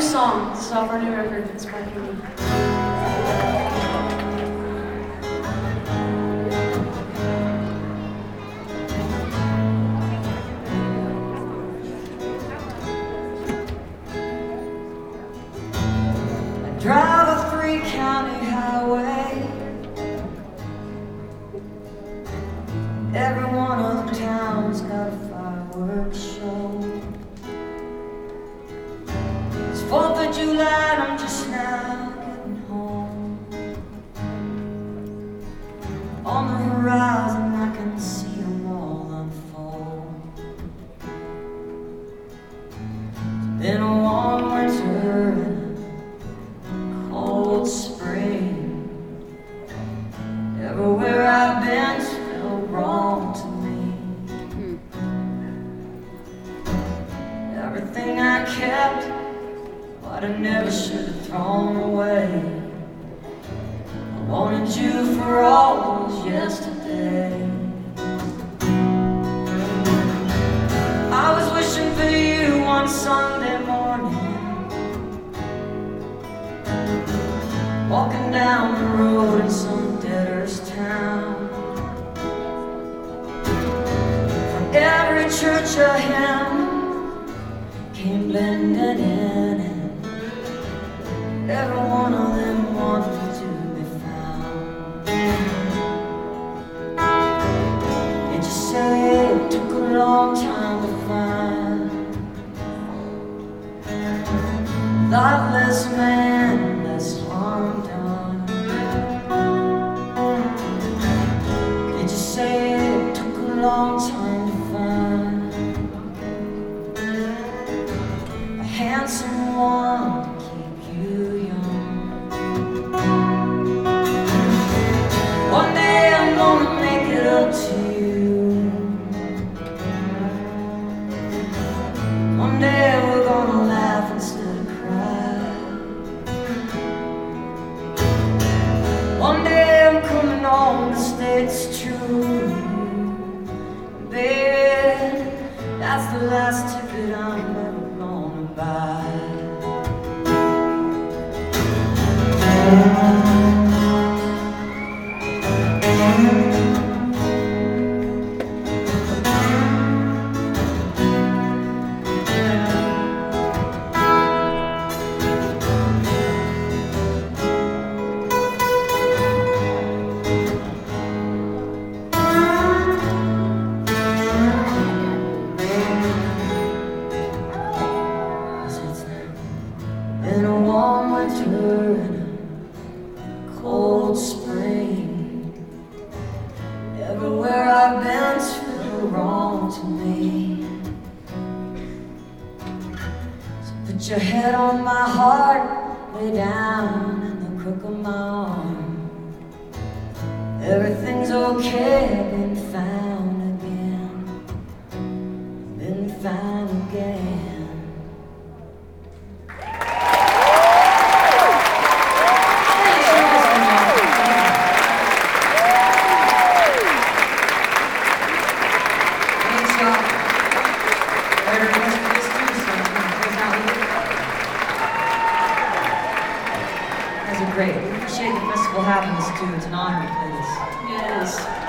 song. This is off our new record. It's by Amy. Drive a three-county highway. Every one of the towns got a fireworks show. It's 4th of July and I'm just now getting home. On the horizon I can see them all unfold. It's been a warm winter and cold spring. Everywhere I've been felt wrong to me. Everything I kept, but I never should have thrown away. I wanted you for always yesterday. I was wishing for you one Sunday morning, walking down the road in some debtor's town. From every church a hymn came blending in, and every one of them wanted to be found. Can't you say it took a long time to find? Thoughtless man, less harm done. Can't you say it took a long time to find a handsome one to keep you young? One day I'm gonna make it up to you. One day we're gonna laugh instead of cry. One day I'm coming home to say it's true. Baby, that's the last ticket I'm ever gonna buy. In a warm winter and a cold spring, everywhere I've been's feel wrong to me. So put your head on my heart, lay down in the crook of my arm. Everything's okay, I've been found again, been found again. Great. We appreciate the festival having us too. It's an honor to play this. Yes.